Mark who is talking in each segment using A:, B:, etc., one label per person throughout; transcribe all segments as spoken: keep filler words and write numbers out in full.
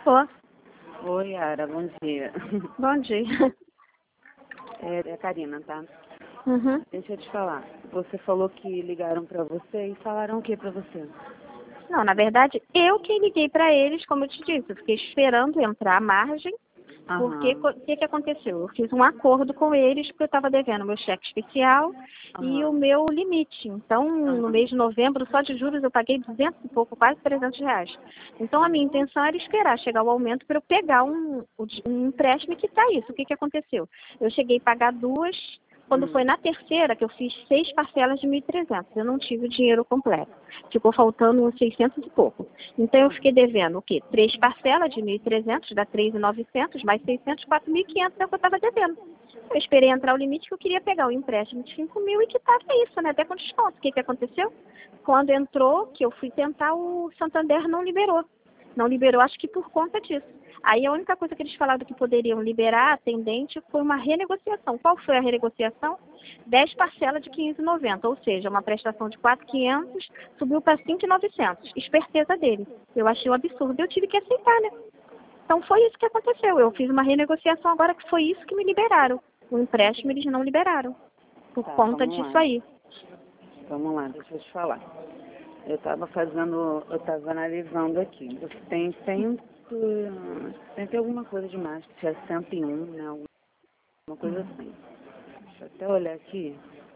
A: Alô?
B: Oi, Yara, bom dia.
A: Bom dia.
B: É, é a Karina, tá?
A: Uhum.
B: Deixa eu te falar. Você falou que ligaram pra você e falaram o que pra você?
A: Não, na verdade, eu que liguei para eles, como eu te disse, eu fiquei esperando entrar a margem, porque
B: Aham,
A: o que, que aconteceu? Eu fiz um acordo com eles, porque eu estava devendo meu cheque especial e o
B: aham,
A: meu limite. Então, no
B: aham.
A: mês de novembro, só de juros, eu paguei duzentos e pouco, quase trezentos reais. Então, a minha intenção era esperar chegar o aumento para eu pegar um, um empréstimo e quitar isso. O que, que aconteceu? Eu cheguei a pagar duas. Quando foi
B: Hum.
A: na terceira, que eu fiz seis parcelas de mil e trezentos, eu não tive o dinheiro completo. Ficou faltando uns seiscentos e pouco. Então, eu fiquei devendo o quê? Três parcelas de mil e trezentos, dá três mil e novecentos, mais seiscentos, quatro mil e quinhentos é o que eu estava devendo. Eu esperei entrar o limite que eu queria pegar o empréstimo de cinco mil e quitar isso, né? Até com desconto. O que, que aconteceu? Quando entrou, que eu fui tentar, o Santander não liberou. Não liberou, acho que por conta disso. Aí a única coisa que eles falaram que poderiam liberar, atendente, foi uma renegociação. Qual foi a renegociação? dez parcelas de quinhentos e noventa, ou seja, uma prestação de quatro mil e quinhentos subiu para cinco mil e novecentos. Esperteza dele. Eu achei um absurdo, eu tive que aceitar, né? Então foi isso que aconteceu. Eu fiz uma renegociação agora que foi isso que me liberaram. O empréstimo eles não liberaram, por
B: Tá,
A: conta
B: vamos
A: disso
B: lá.
A: aí.
B: Vamos lá, deixa eu te falar. Eu tava fazendo, eu tava analisando aqui. Você tem cento, tem alguma coisa demais, que é cento e um, né? Alguma coisa assim. Deixa eu até olhar aqui.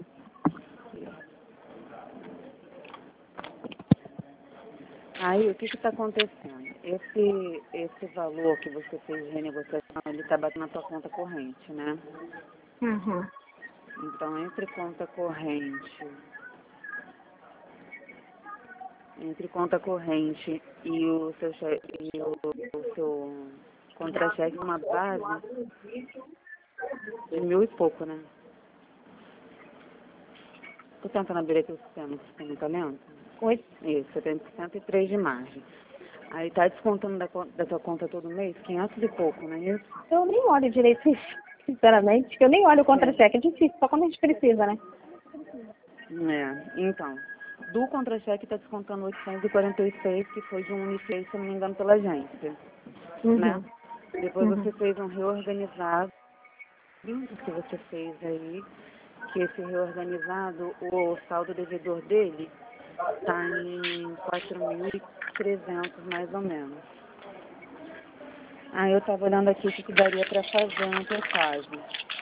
B: Aí, o que que tá acontecendo? Esse, esse valor que você fez de renegociação, ele tá batendo na tua conta corrente, né?
A: Uhum.
B: Então, entre conta corrente, entre conta corrente e o seu, che- e o, o seu contra-cheque, uma base de mil e pouco, né? Tô tentando abrir aqui o sistema, o sistema tá lento?
A: Oi?
B: Isso, você tem cento e três de margem. Aí tá descontando da, con- da tua conta todo mês, quinhentos e pouco, não é isso?
A: Eu nem olho direito isso, sinceramente. Eu nem olho o
B: É.
A: contra-cheque, é difícil, só quando a gente precisa, né?
B: É, então, do contra-cheque está descontando oitocentos e quarenta e seis, que foi de um Unifei, se eu não me engano, pela agência, né?
A: Uhum.
B: Depois
A: Uhum.
B: você fez um reorganizado, que você fez aí, que esse reorganizado, o saldo devedor dele está em quatro mil e trezentos mais ou menos. Aí eu estava olhando aqui o que, que daria para fazer no teu caso.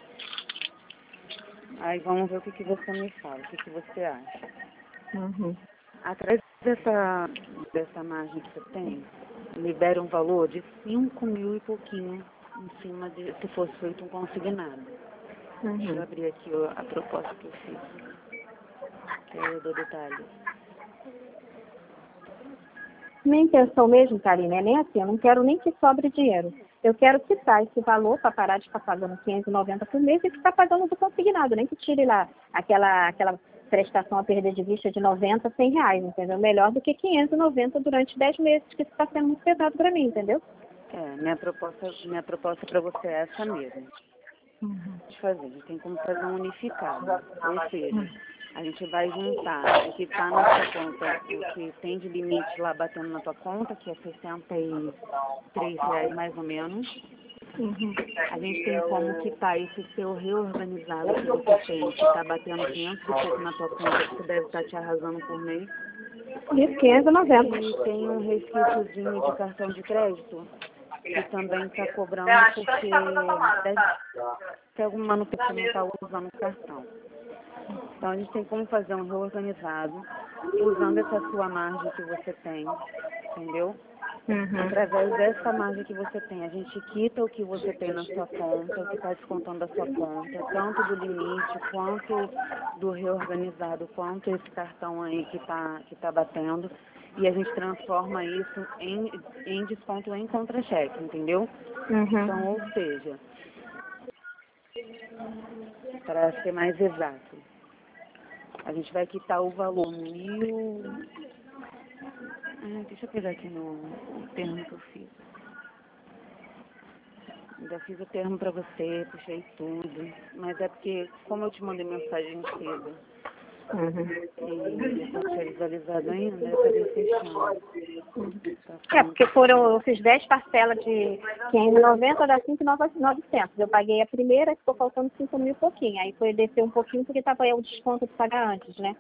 B: Aí vamos ver o que, que você me fala, o que, que você acha.
A: Uhum.
B: Atrás dessa, dessa margem que você tem, libera um valor de cinco mil e pouquinho em cima de se fosse feito um consignado. Deixa eu
A: Uhum.
B: abrir aqui ó, a proposta que eu fiz, que aí eu dou detalhes.
A: Minha intenção mesmo, Karine, é nem assim, eu não quero nem que sobre dinheiro. Eu quero quitar esse valor para parar de ficar pagando quinhentos e noventa por mês e ficar pagando do consignado, nem que tire lá aquela, aquela prestação a perder de vista de noventa, cem reais, entendeu? Melhor do que quinhentos e noventa durante dez meses, que isso está sendo muito pesado para mim, entendeu?
B: É, minha proposta, minha proposta para você é essa mesmo. De fazer, a gente tem como fazer um unificado, ou seja, a gente vai juntar o que está na sua conta, o que tem de limite lá batendo na tua conta, que é sessenta e três reais mais ou menos.
A: Uhum.
B: A gente tem como quitar esse seu reorganizado que você tem, que está batendo quinhentos e pouco na tua conta, que você deve estar te arrasando por mês.
A: Isso, quinhentos e noventa.
B: E tem um resquíciozinho de cartão de crédito, que também está cobrando porque deve ter alguma manutenção que você não está usando o cartão. Então a gente tem como fazer um reorganizado, usando essa sua margem que você tem, entendeu?
A: Uhum.
B: Através dessa margem que você tem, a gente quita o que você tem na sua conta, o que está descontando da sua conta, tanto do limite, quanto do reorganizado, quanto esse cartão aí que está que tá batendo, e a gente transforma isso em, em desconto em contra-cheque, entendeu?
A: Uhum.
B: Então, ou seja, para ser mais exato, a gente vai quitar o valor mil... Ah, deixa eu pegar aqui no, no termo que eu fiz. Ainda fiz o termo pra você, puxei tudo. Mas é porque, como eu te mandei mensagem cedo,
A: Uhum.
B: E não tinha visualizado ainda, eu acabei fechando.
A: É, porque foram, eu fiz dez parcelas de quinhentos e noventa, dá cinco mil e novecentos. Eu paguei a primeira, ficou faltando cinco mil e pouquinho. Aí foi descer um pouquinho porque estava aí o desconto de pagar antes, né?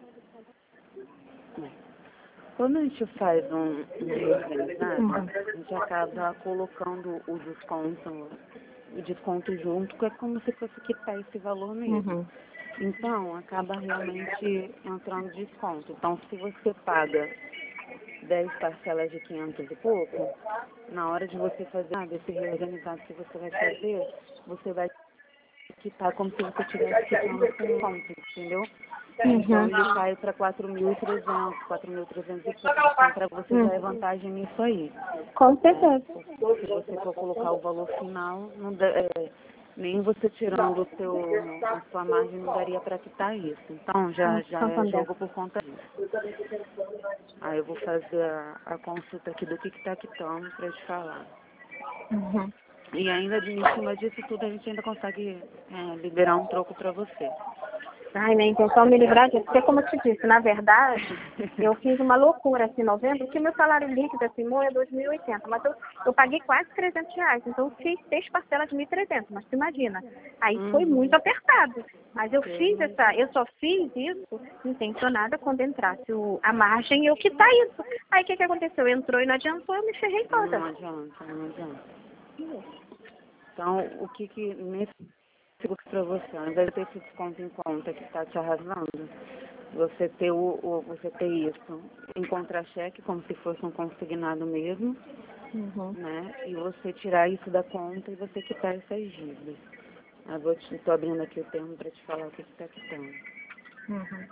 B: Quando a gente faz um, um reorganizado,
A: Uhum.
B: a gente acaba colocando o desconto, o desconto junto, que é como se fosse quitar esse valor mesmo.
A: Uhum.
B: Então, acaba realmente entrando desconto. Então, se você paga dez parcelas de quinhentos e pouco, na hora de você fazer ah, desse reorganizado que você vai fazer, você vai quitar como se você estivesse quitando com conta, entendeu? Então ele
A: Uhum.
B: cai para quatro mil e trezentos, quatro mil e trezentos e pouco. Então para você já é vantagem nisso aí.
A: Com
B: Né?
A: certeza.
B: Se você for colocar o valor final, não dá, é, nem você tirando o seu, a sua margem não daria para quitar isso. Então já, já é
A: Santander.
B: jogo por conta disso. Aí eu vou fazer a, a consulta aqui do que está quitando para te falar.
A: Uhum.
B: E ainda em cima disso tudo a gente ainda consegue é, liberar um troco para você.
A: Ai, minha intenção é me livrar disso, porque como eu te disse, na verdade, eu fiz uma loucura assim em novembro, porque meu salário líquido assim é dois mil e oitenta, mas eu, eu paguei quase trezentos reais, então eu fiz seis parcelas de mil e trezentos, mas tu imagina, aí foi
B: Uhum.
A: muito apertado, mas eu
B: Eu
A: fiz
B: imagino.
A: essa, eu só fiz isso intencionada quando entrasse o, a margem e eu quitar isso. Aí o que que aconteceu? Entrou e não adiantou, eu me ferrei toda.
B: Não adianta, não adianta. Então, o que que nesse para você, ao invés de ter esse desconto em conta que está te arrasando, você ter, o, o, você ter isso em contra-cheque, como se fosse um consignado mesmo,
A: Uhum.
B: né? E você tirar isso da conta e você quitar essas dívidas. Eu vou te, tô abrindo aqui o termo para te falar o que está quitando.
A: Uhum.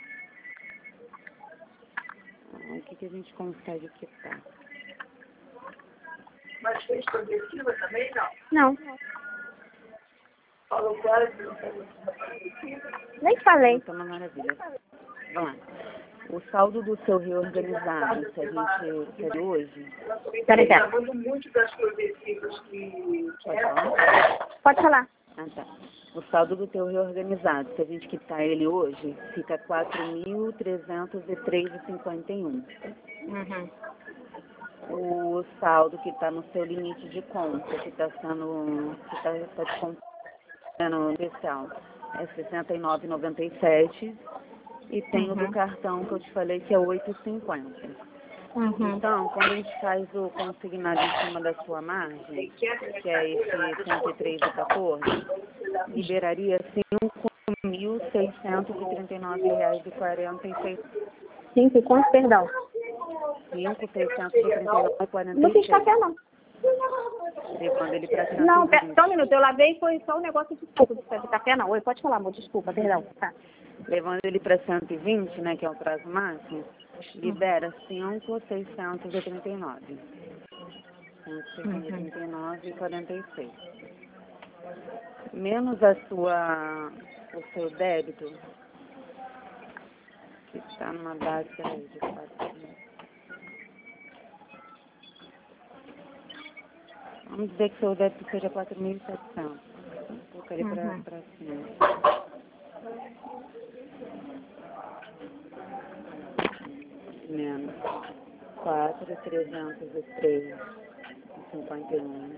B: Ah, o que, que a gente consegue quitar?
C: Mas fez progressiva também, não?
A: Não,
C: Falou quase.
A: nem falei.
B: Então, uma maravilha. Vamos lá. O saldo do seu reorganizado, se a gente quer hoje,
A: Peraí,
C: Está
A: pera.
C: falando muito das progressivas que...
B: pode falar?
A: Pode falar.
B: Ah, tá. O saldo do teu reorganizado, se a gente quitar ele hoje, fica quatro mil trezentos e três reais e cinquenta e um.
A: Uhum.
B: O saldo que está no seu limite de conta, que está sendo, que está tá te contando especial, é sessenta e nove reais e noventa e sete centavos. E tem o do
A: Uhum.
B: cartão que eu te falei que é oito reais e cinquenta centavos.
A: Uhum.
B: Então, quando a gente faz o consignado em cima da sua margem, que é esse cento e três e quatorze, liberaria cinco mil seiscentos e trinta e nove reais e quarenta e seis centavos.
A: Cinco e quanto, perdão?
B: cinco mil seiscentos e trinta e nove reais e quarenta
A: Não
B: e
A: fiz
B: seis
A: café, não.
B: centavos. Levando ele para
A: Não, pera, só um
B: cento e vinte.
A: minuto. Eu lavei e foi só um negócio de suco de café, não. Oi, pode falar, amor. Desculpa, perdão. Tá.
B: Levando ele para cento e vinte, né, que é o prazo máximo, libera cinco mil seiscentos e trinta e nove reais. cinco mil seiscentos e trinta e nove reais e quarenta e seis centavos. Menos a sua, o seu débito, que está numa base aí de quatro mil. Vamos dizer que o seu débito seja quatro mil e setecentos. Colocaria para
A: Uhum.
B: para cima. Menos quatro mil trezentos e três reais e cinquenta e um.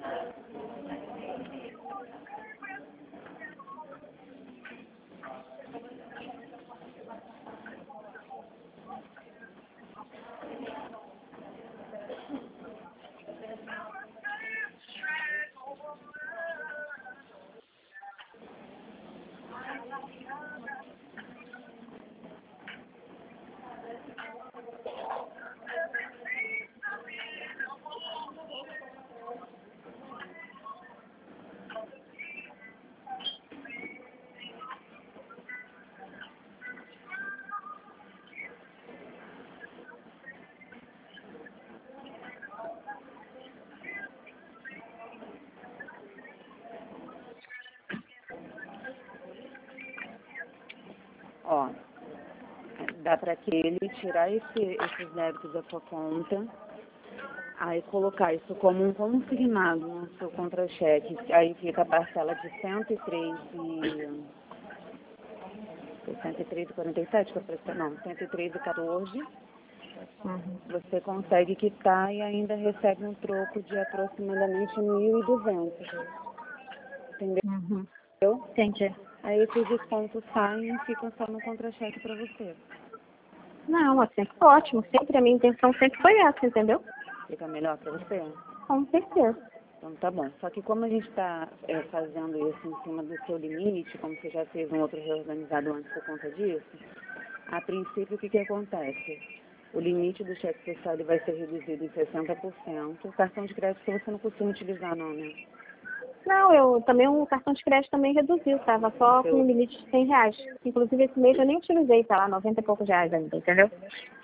B: Ó, dá para que ele tirar esse, esses débitos da sua conta, aí colocar isso como um consignado no seu contra-cheque. Aí fica a parcela de cento e três e cento e três e quarenta e sete, não, cento e três e quatorze.
A: Uhum.
B: Você consegue quitar e ainda recebe um troco de aproximadamente mil e duzentos. Entendeu?
A: Uhum. Entendi.
B: Aí esses descontos saem e ficam só no contra-cheque para você.
A: Não, assim, ótimo. Sempre a minha intenção sempre foi essa, entendeu?
B: Fica melhor para você?
A: Com certeza.
B: Então tá bom. Só que como a gente está é, fazendo isso em cima do seu limite, como você já fez um outro reorganizado antes por conta disso, a princípio o que, que acontece? O limite do cheque especial ele vai ser reduzido em sessenta por cento. O cartão de crédito você não costuma utilizar não, né?
A: Não, eu também o cartão de crédito também reduziu, estava só com um limite de cem reais. Inclusive esse mês eu nem utilizei, tá lá, noventa e poucos reais ainda, entendeu?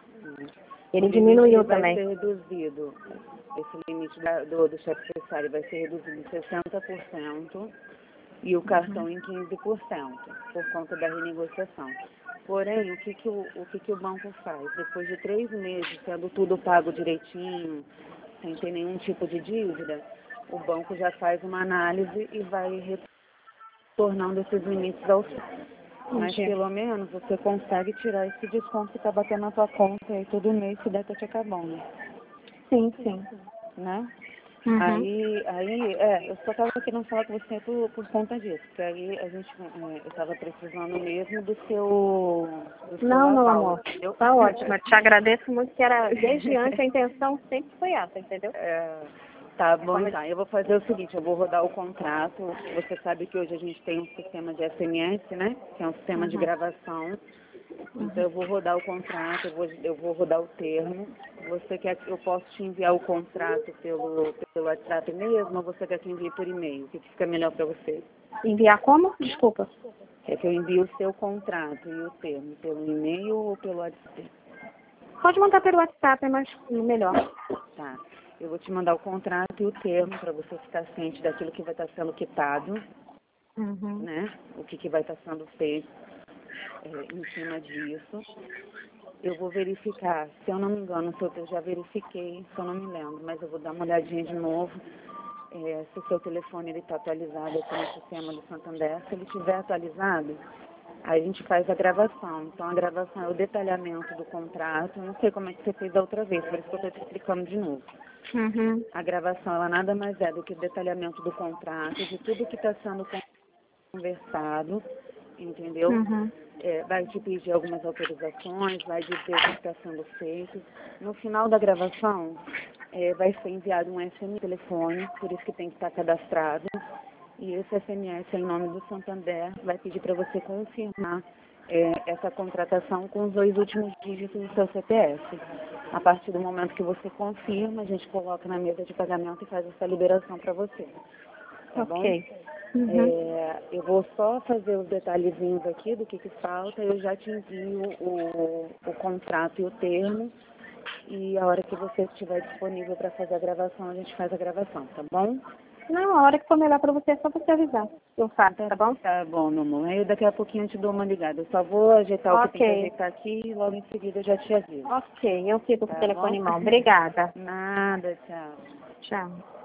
A: Ele diminuiu
B: vai
A: também.
B: ser reduzido, esse limite da, do, do cheque especial vai ser reduzido em sessenta por cento e o cartão em quinze por cento, por conta da renegociação. Porém, o que, que, o, o, que, que o banco faz? Depois de três meses, sendo tudo pago direitinho, sem ter nenhum tipo de dívida, o banco já faz uma análise e vai retornando esses limites aos Mas pelo menos você consegue tirar esse desconto que está batendo na tua conta aí todo mês, se der tá te acabando.
A: Sim, sim.
B: Né?
A: Uhum.
B: Aí, aí, é, eu só estava querendo falar com você por, por conta disso, porque aí a gente, é, eu estava precisando mesmo do seu, do seu
A: Não, não,
B: aval,
A: amor.
B: entendeu?
A: Tá ótimo. Eu te agradeço muito, que era desde antes a intenção sempre foi essa, entendeu?
B: É, tá bom, então. Eu vou fazer o seguinte, eu vou rodar o contrato. Você sabe que hoje a gente tem um sistema de S M S, né? Que é um sistema
A: Uhum.
B: de gravação. Então eu vou rodar o contrato, eu vou, eu vou rodar o termo. Você quer que eu posso te enviar o contrato pelo, pelo WhatsApp mesmo ou você quer que eu envie por e-mail? O que fica melhor para você?
A: Enviar como? Desculpa.
B: Quer que eu envie o seu contrato e o termo pelo e-mail ou pelo WhatsApp?
A: Pode mandar pelo WhatsApp, é mais melhor.
B: Tá. Eu vou te mandar o contrato e o termo para você ficar ciente daquilo que vai estar sendo quitado,
A: Uhum.
B: né? O que, que vai estar sendo feito é, em cima disso. Eu vou verificar, se eu não me engano, se eu eu já verifiquei, se eu não me lembro, mas eu vou dar uma olhadinha de novo, é, se o seu telefone está atualizado aqui no sistema do Santander. Se ele estiver atualizado, aí a gente faz a gravação. Então a gravação é o detalhamento do contrato. Não sei como é que você fez da outra vez, por isso que eu estou te explicando de novo.
A: Uhum.
B: A gravação, ela nada mais é do que o detalhamento do contrato, de tudo que está sendo conversado, entendeu?
A: Uhum.
B: É, vai te pedir algumas autorizações, vai dizer o que está sendo feito. No final da gravação, é, vai ser enviado um S M S telefone, por isso que tem que estar cadastrado. E esse S M S, em nome do Santander, vai pedir para você confirmar é, essa contratação com os dois últimos dígitos do seu C P F. A partir do momento que você confirma, a gente coloca na mesa de pagamento e faz essa liberação para você. Tá bom?
A: Ok. Uhum.
B: É, eu vou só fazer os detalhezinhos aqui do que, que falta, eu já te envio o, o contrato e o termo, e a hora que você estiver disponível para fazer a gravação, a gente faz a gravação, tá bom?
A: Não, a hora que for melhor pra você é só você avisar. Eu faço, tá bom?
B: Tá bom, meu amor. Aí daqui a pouquinho eu te dou uma ligada. Eu só vou ajeitar o que tem que
A: Ok.
B: ajeitar aqui e logo em seguida eu já te aviso.
A: Ok, eu fico com
B: Tá
A: o telefone
B: bom?
A: em mão. Obrigada.
B: Nada, tchau.
A: Tchau.